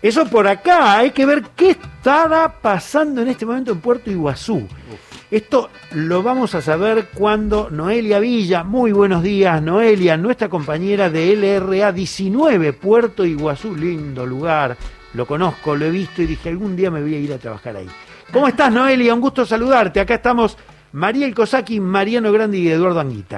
Eso por acá, hay que ver qué estará pasando en este momento en Puerto Iguazú. Esto lo vamos a saber cuando Noelia Villa, muy buenos días Noelia, nuestra compañera de LRA 19, Puerto Iguazú, lindo lugar, lo conozco, lo he visto y dije algún día me voy a ir a trabajar ahí. ¿Cómo estás Noelia? Un gusto saludarte, acá estamos Mariel Cosaki, Mariano Grandi y Eduardo Anguita.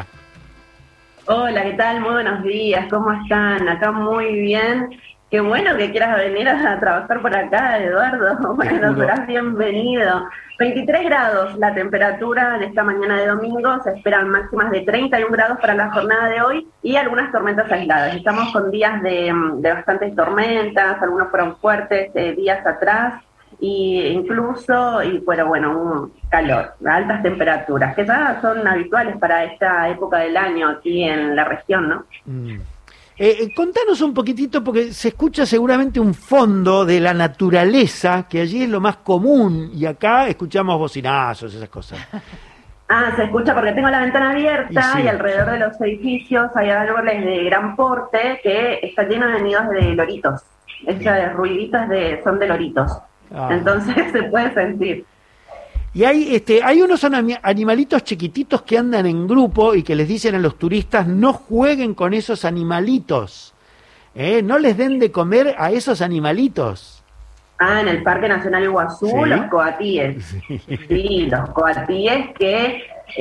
Hola, ¿qué tal? Muy buenos días, ¿cómo están? Acá muy bien. Qué bueno que quieras venir a trabajar por acá, Eduardo. Bueno, serás bienvenido. 23 grados la temperatura de esta mañana de domingo. Se esperan máximas de 31 grados para la jornada de hoy y algunas tormentas aisladas. Estamos con días de bastantes tormentas, algunos fueron fuertes días atrás y incluso, bueno, un calor, altas temperaturas, que ya son habituales para esta época del año aquí en la región, ¿no? Contanos un poquitito, porque se escucha seguramente un fondo de la naturaleza, que allí es lo más común, y acá escuchamos bocinazos, esas cosas. Se escucha porque tengo la ventana abierta y alrededor de los edificios hay árboles de gran porte que están llenos de nidos de loritos. Esos ruiditos son de loritos. Entonces se puede sentir. Y hay unos animalitos chiquititos que andan en grupo y que les dicen a los turistas no jueguen con esos animalitos, no les den de comer a esos animalitos. En el Parque Nacional Iguazú, ¿sí? Los coatíes. Sí, los coatíes que,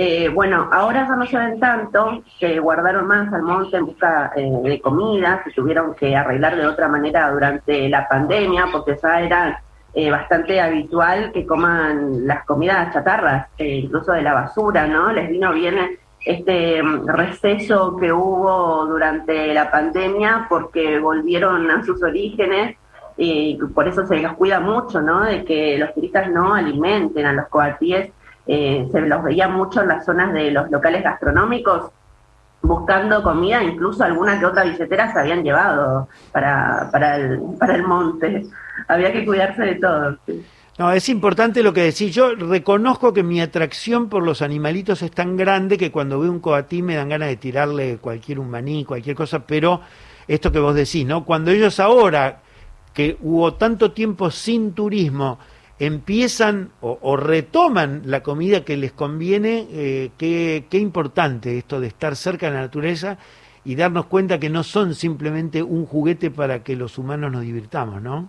ahora ya no se ven tanto, que guardaron más al monte en busca de comida, se tuvieron que arreglar de otra manera durante la pandemia, porque ya eran bastante habitual que coman las comidas chatarras, incluso de la basura, ¿no? Les vino bien este receso que hubo durante la pandemia porque volvieron a sus orígenes y por eso se los cuida mucho, ¿no? De que los turistas no alimenten a los coatíes, se los veía mucho en las zonas de los locales gastronómicos buscando comida, incluso alguna que otra billetera se habían llevado para el monte. Había que cuidarse de todo. Sí. No, es importante lo que decís. Yo reconozco que mi atracción por los animalitos es tan grande que cuando veo un coatí me dan ganas de tirarle cualquier maní, cualquier cosa, pero esto que vos decís, ¿no? Cuando ellos ahora, que hubo tanto tiempo sin turismo, empiezan o retoman la comida que les conviene, qué importante esto de estar cerca de la naturaleza y darnos cuenta que no son simplemente un juguete para que los humanos nos divirtamos, ¿no?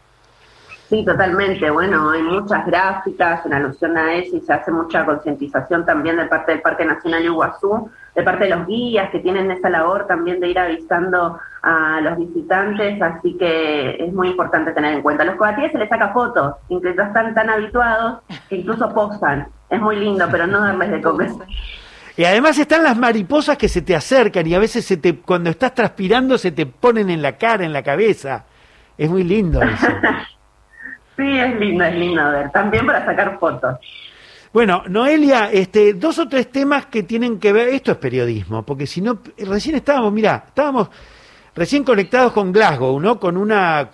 Sí, totalmente. Bueno, hay muchas gráficas en alusión a eso y se hace mucha concientización también de parte del Parque Nacional Iguazú, de parte de los guías que tienen esa labor también de ir avisando a los visitantes, así que es muy importante tener en cuenta. A los coatíes se les saca fotos, incluso están tan habituados que incluso posan. Es muy lindo, pero no darles de comer. Y además están las mariposas que se te acercan y a veces cuando estás transpirando se te ponen en la cara, en la cabeza. Es muy lindo eso. Sí, es lindo ver, también para sacar fotos. Bueno, Noelia, 2 o 3 temas que tienen que ver, esto es periodismo, porque si no, recién estábamos recién conectados con Glasgow, ¿no? Con una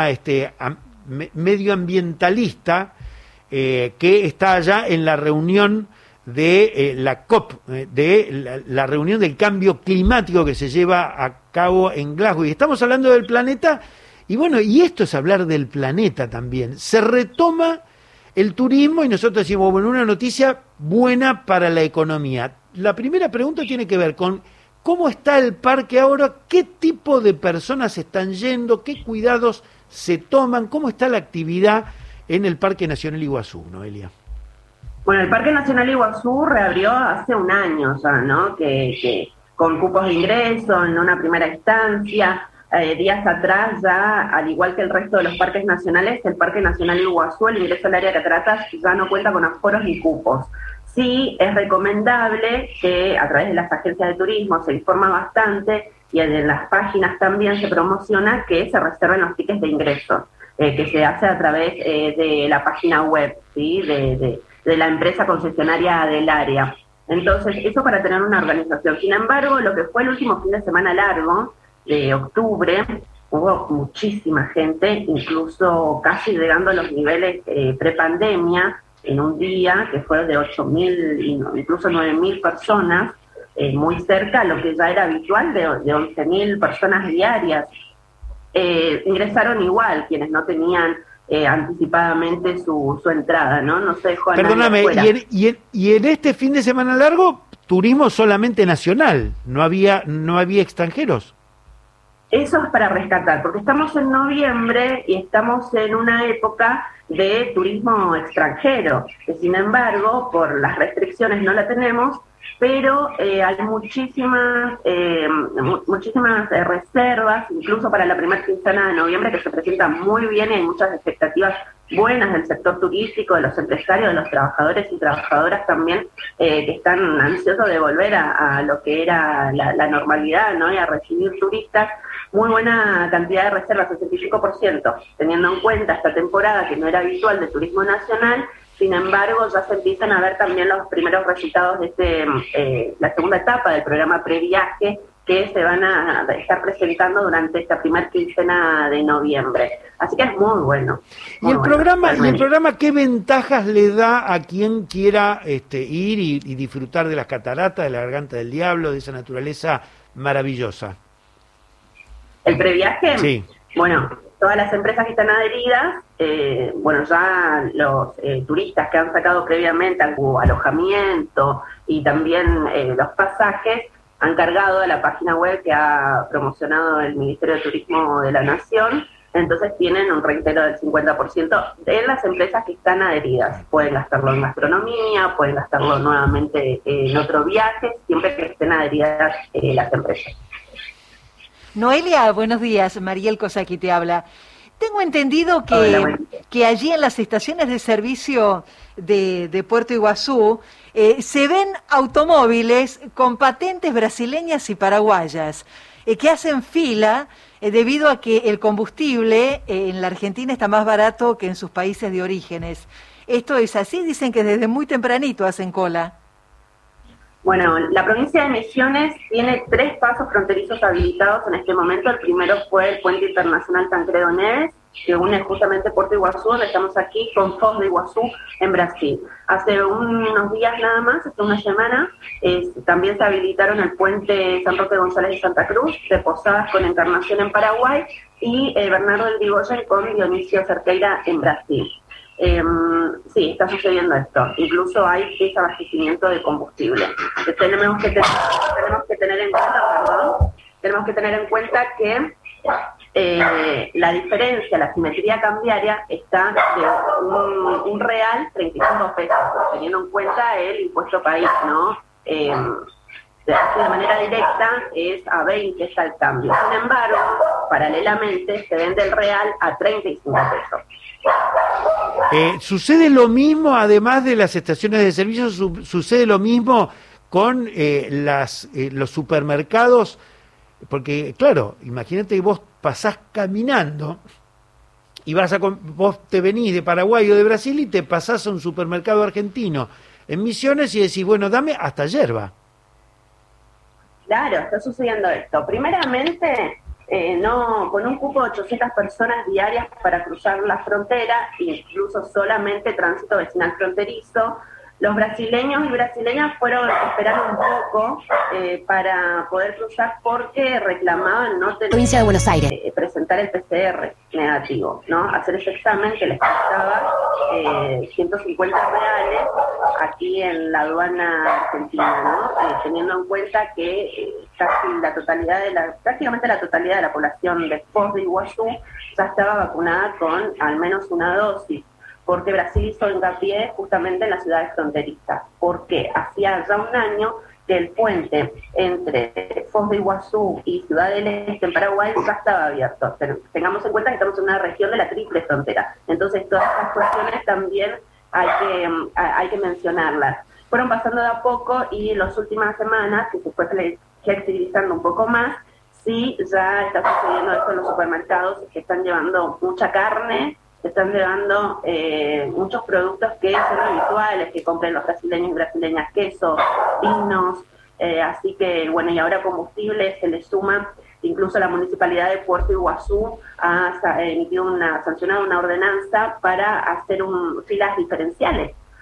medioambientalista que está allá en la reunión de la COP, de la reunión del cambio climático que se lleva a cabo en Glasgow. Y estamos hablando del planeta. Y bueno, y esto es hablar del planeta también. Se retoma el turismo y nosotros decimos, bueno, una noticia buena para la economía. La primera pregunta tiene que ver con cómo está el parque ahora, qué tipo de personas están yendo, qué cuidados se toman, cómo está la actividad en el Parque Nacional Iguazú, Noelia. Bueno, el Parque Nacional Iguazú reabrió hace un año ya, ¿no? Que con cupos de ingreso en una primera instancia. Días atrás ya, al igual que el resto de los parques nacionales, el Parque Nacional Iguazú, el ingreso al área de cataratas ya no cuenta con aforos ni cupos. Sí, es recomendable que a través de las agencias de turismo se informa bastante y en las páginas también se promociona que se reserven los tickets de ingreso, que se hace a través de la página web, ¿sí? de la empresa concesionaria del área. Entonces, eso para tener una organización. Sin embargo, lo que fue el último fin de semana largo, de octubre, hubo muchísima gente, incluso casi llegando a los niveles prepandemia, en un día que fue de 8.000, incluso 9.000 personas, muy cerca a lo que ya era habitual de 11.000 personas diarias. ingresaron igual quienes no tenían anticipadamente su entrada, ¿no? No se dejó a nadie Perdóname, afuera. y en este fin de semana largo, turismo solamente nacional, no había extranjeros. Eso es para rescatar, porque estamos en noviembre y estamos en una época de turismo extranjero, que sin embargo, por las restricciones no la tenemos, pero hay muchísimas reservas, incluso para la primera quincena de noviembre, que se presentan muy bien y hay muchas expectativas buenas del sector turístico, de los empresarios, de los trabajadores y trabajadoras también, que están ansiosos de volver a lo que era la normalidad, ¿no? Y a recibir turistas. Muy buena cantidad de reservas, 65%, teniendo en cuenta esta temporada que no era habitual de turismo nacional. Sin embargo, ya se empiezan a ver también los primeros resultados de la segunda etapa del programa Previaje, que se van a estar presentando durante esta primera quincena de noviembre. Así que es muy bueno. ¿Y el programa qué ventajas le da a quien quiera ir y disfrutar de las cataratas, de la Garganta del Diablo, de esa naturaleza maravillosa? ¿El previaje? Sí. Bueno, todas las empresas que están adheridas, ya los turistas que han sacado previamente algún alojamiento y también los pasajes, han cargado a la página web que ha promocionado el Ministerio de Turismo de la Nación. Entonces tienen un reintegro del 50% de las empresas que están adheridas. Pueden gastarlo en gastronomía, pueden gastarlo nuevamente en otro viaje, siempre que estén adheridas las empresas. Noelia, buenos días. Mariel Cosaki te habla. Tengo entendido que allí en las estaciones de servicio de Puerto Iguazú se ven automóviles con patentes brasileñas y paraguayas que hacen fila debido a que el combustible en la Argentina está más barato que en sus países de orígenes. ¿Esto es así? Dicen que desde muy tempranito hacen cola. Bueno, la provincia de Misiones tiene 3 pasos fronterizos habilitados en este momento. El primero fue el Puente Internacional Tancredo Neves, que une justamente Puerto Iguazú, donde estamos aquí, con Foz de Iguazú, en Brasil. Hace unos días nada más, hace una semana, también se habilitaron el Puente San Roque González de Santa Cruz, de Posadas con Encarnación en Paraguay, y Bernardo del Irigoyen con Dionisio Cerqueira en Brasil. Sí, está sucediendo esto. Incluso hay desabastecimiento de combustible. Tenemos que tener en cuenta que la diferencia, la simetría cambiaria está de un real 35 pesos, teniendo en cuenta el impuesto país, ¿no? De manera directa es a 20 está el cambio. Sin embargo, paralelamente se vende el real a 35 pesos. ¿Sucede lo mismo, además de las estaciones de servicio, sucede lo mismo con los supermercados? Porque, claro, imagínate que vos pasás caminando y vos te venís de Paraguay o de Brasil y te pasás a un supermercado argentino en Misiones y decís, bueno, dame hasta yerba. Claro, está sucediendo esto. Primeramente, no, con un cupo de 800 personas diarias para cruzar la frontera, incluso solamente tránsito vecinal fronterizo, los brasileños y brasileñas fueron a esperar un poco para poder cruzar porque reclamaban no tener Provincia de Buenos Aires. Presentar el PCR negativo, ¿no? Hacer ese examen que les costaba 150 reales aquí en la aduana argentina, ¿no? Teniendo en cuenta que prácticamente la totalidad de la población de Foz de Iguazú ya estaba vacunada con al menos una dosis, porque Brasil hizo hincapié justamente en las ciudades fronterizas, porque hacía ya un año que el puente entre Foz de Iguazú y Ciudad del Este en Paraguay ya estaba abierto. Pero tengamos en cuenta que estamos en una región de la triple frontera, entonces todas estas cuestiones también hay que mencionarlas. Fueron pasando de a poco y en las últimas semanas, que se fue flexibilizando un poco más, sí, ya está sucediendo esto en los supermercados, que están llevando mucha carne, están llevando muchos productos que son habituales, que compren los brasileños y brasileñas, quesos, vinos, así que, bueno, y ahora combustible se le suma. Incluso la Municipalidad de Puerto Iguazú ha sancionado una ordenanza para hacer filas diferenciales,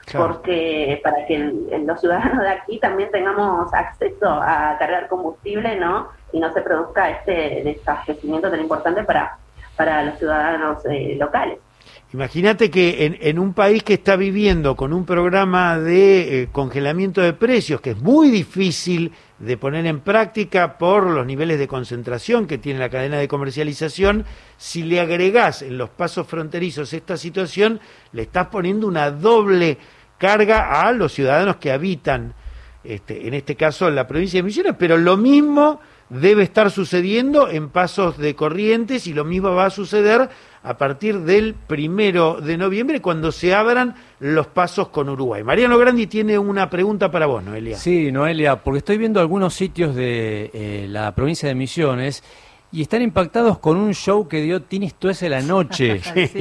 Claro. porque para que los ciudadanos de aquí también tengamos acceso a cargar combustible, ¿no? Y no se produzca este desabastecimiento tan importante para los ciudadanos locales. Imagínate que en un país que está viviendo con un programa de congelamiento de precios, que es muy difícil de poner en práctica por los niveles de concentración que tiene la cadena de comercialización, si le agregás en los pasos fronterizos esta situación, le estás poniendo una doble carga a los ciudadanos que habitan, en este caso en la provincia de Misiones, pero lo mismo debe estar sucediendo en Pasos de Corrientes y lo mismo va a suceder a partir del 1 de noviembre cuando se abran los pasos con Uruguay. Mariano Grandi tiene una pregunta para vos, Noelia. Sí, Noelia, porque estoy viendo algunos sitios de la provincia de Misiones y están impactados con un show que dio Tini Stoessel anoche.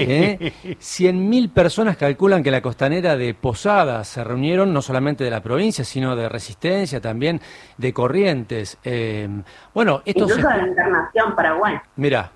100.000 personas calculan que la costanera de Posadas se reunieron, no solamente de la provincia, sino de Resistencia, también de Corrientes. Bueno, estos incluso de la Internación Paraguay. Mirá.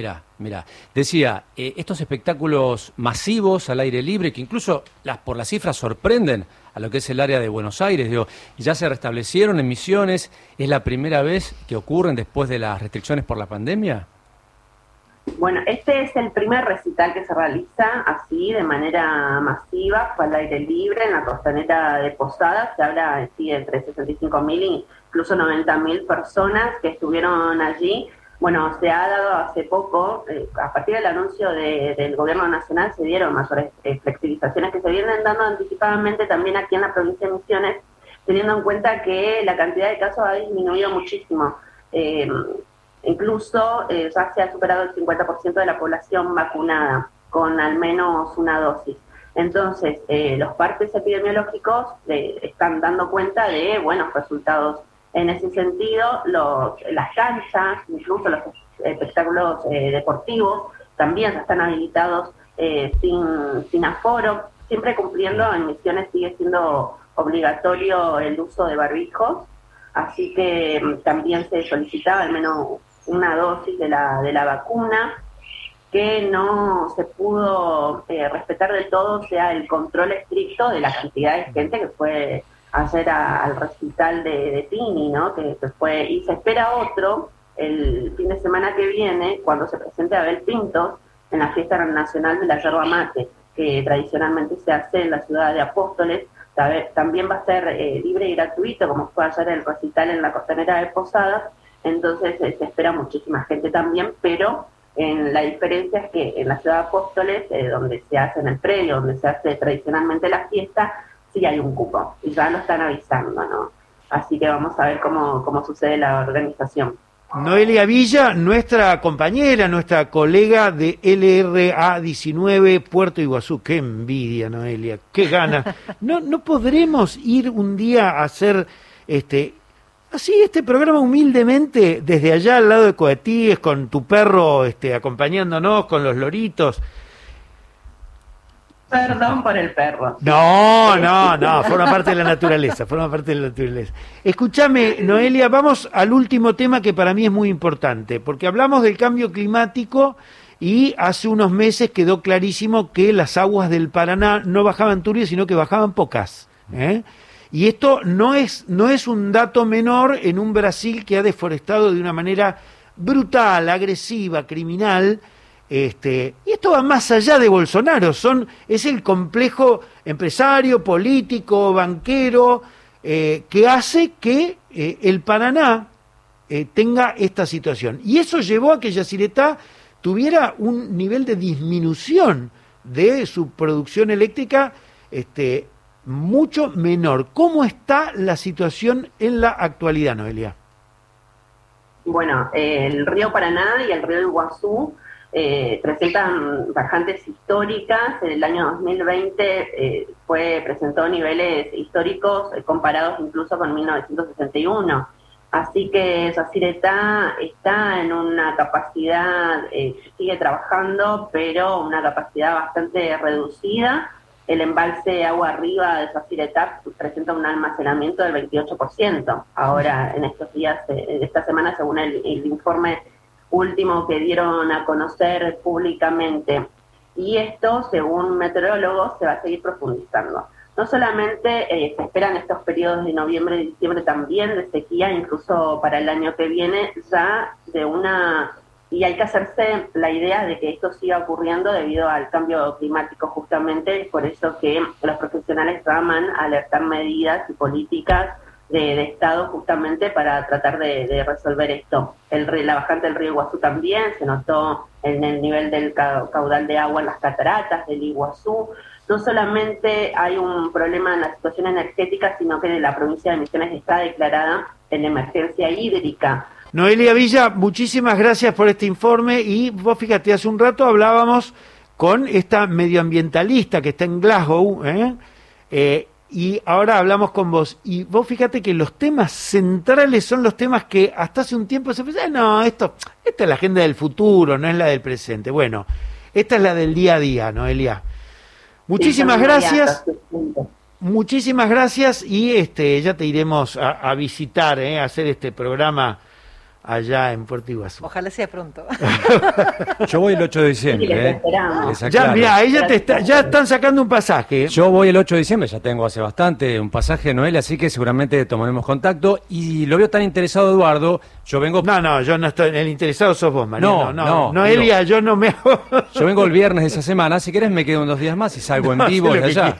Decía, estos espectáculos masivos al aire libre, que incluso por las cifras sorprenden a lo que es el área de Buenos Aires, digo, ya se restablecieron en Misiones, ¿es la primera vez que ocurren después de las restricciones por la pandemia? Bueno, este es el primer recital que se realiza así, de manera masiva, fue al aire libre, en la costanera de Posadas, se habla sí, entre 65.000 e incluso 90.000 personas que estuvieron allí. Bueno, se ha dado hace poco, a partir del anuncio del gobierno nacional, se dieron mayores flexibilizaciones que se vienen dando anticipadamente también aquí en la provincia de Misiones, teniendo en cuenta que la cantidad de casos ha disminuido muchísimo. Incluso ya se ha superado el 50% de la población vacunada con al menos una dosis. Entonces, los partes epidemiológicos están dando cuenta de buenos resultados. En ese sentido, las canchas, incluso los espectáculos deportivos, también ya están habilitados sin aforo, siempre cumpliendo. En Misiones sigue siendo obligatorio el uso de barbijos, así que también se solicitaba al menos una dosis de la vacuna, que no se pudo respetar del todo, o sea, el control estricto de la cantidad de gente que fue ayer al recital de Tini, ¿no? Que fue, y se espera otro el fin de semana que viene, cuando se presente Abel Pintos en la fiesta nacional de la yerba mate, que tradicionalmente se hace en la ciudad de Apóstoles. También va a ser libre y gratuito, como fue ayer el recital en la costanera de Posadas. Entonces se espera muchísima gente también, pero la diferencia es que en la ciudad de Apóstoles, donde se hace en el predio, donde se hace tradicionalmente la fiesta, sí hay un cupo, y ya lo están avisando, ¿no? Así que vamos a ver cómo sucede la organización. Noelia Villa, nuestra compañera, nuestra colega de LRA 19 Puerto Iguazú. Qué envidia, Noelia, qué gana. No podremos ir un día a hacer este programa humildemente desde allá al lado de Coatíes, con tu perro acompañándonos, con los loritos. Perdón por el perro. No, forma parte de la naturaleza, Escúchame, Noelia, vamos al último tema que para mí es muy importante, porque hablamos del cambio climático y hace unos meses quedó clarísimo que las aguas del Paraná no bajaban turbias, sino que bajaban pocas, Y esto no es un dato menor en un Brasil que ha deforestado de una manera brutal, agresiva, criminal. Y esto va más allá de Bolsonaro, es el complejo empresario, político, banquero, que hace que el Paraná tenga esta situación. Y eso llevó a que Yacyretá tuviera un nivel de disminución de su producción eléctrica mucho menor. ¿Cómo está la situación en la actualidad, Noelia? Bueno, el río Paraná y el río Iguazú presentan bajantes históricas. En el año 2020 presentó niveles históricos comparados incluso con 1961. Así que Yacyretá está en una capacidad, sigue trabajando, pero una capacidad bastante reducida. El embalse agua arriba de Yacyretá presenta un almacenamiento del 28%. Ahora, en estos días, esta semana, según el informe último que dieron a conocer públicamente. Y esto, según meteorólogos, se va a seguir profundizando. no solamente se esperan estos periodos de noviembre y diciembre también de sequía, incluso para el año que viene ya y hay que hacerse la idea de que esto siga ocurriendo debido al cambio climático justamente, por eso que los profesionales llaman a alertar medidas y políticas de Estado justamente para tratar de resolver esto. La bajante del río Iguazú también se notó en el nivel del caudal de agua en las cataratas del Iguazú. No solamente hay un problema en la situación energética, sino que la provincia de Misiones está declarada en emergencia hídrica. Noelia Villa, muchísimas gracias por este informe y vos fíjate, hace un rato hablábamos con esta medioambientalista que está en Glasgow, y ahora hablamos con vos, y vos fíjate que los temas centrales son los temas que hasta hace un tiempo se pensaba, no, esta es la agenda del futuro, no es la del presente. Bueno, esta es la del día a día, Noelia. Muchísimas gracias. Muchísimas gracias y ya te iremos a visitar, a hacer este programa allá en Puerto Iguazú. Ojalá sea pronto. Yo voy el 8 de diciembre. Ya, mira, ya están sacando un pasaje. Yo voy el 8 de diciembre, ya tengo hace bastante un pasaje, Noelia, así que seguramente tomaremos contacto. Y lo veo tan interesado, Eduardo, yo vengo... No, yo no estoy, el interesado sos vos, Mariano. No, Noelia, yo no me hago... Yo vengo el viernes de esa semana, si querés me quedo unos días más y salgo en vivo de allá.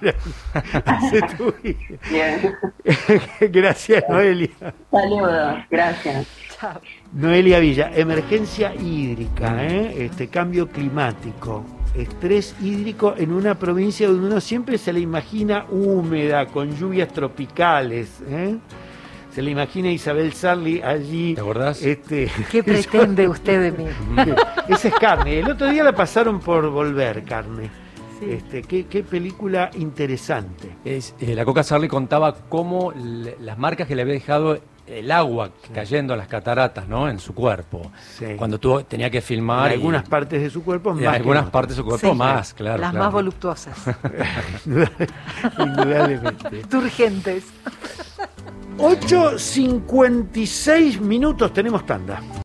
Bien. Gracias, Noelia. Saludos, gracias. Noelia Villa, emergencia hídrica, cambio climático, estrés hídrico en una provincia donde uno siempre se la imagina húmeda, con lluvias tropicales, se le imagina a Isabel Sarli allí. ¿Te acordás? ¿Qué pretende usted de mí? Esa es Carne. El otro día la pasaron por Volver, Carne. Sí. Qué película interesante. La Coca Sarli contaba cómo las marcas que le había dejado el agua cayendo a las cataratas, ¿no? En su cuerpo. Sí. Cuando tenía que filmar. En algunas partes de su cuerpo más. En algunas partes de su cuerpo más, claro. Las más voluptuosas. Indudablemente. Turgentes. 8:56 minutos, tenemos tanda.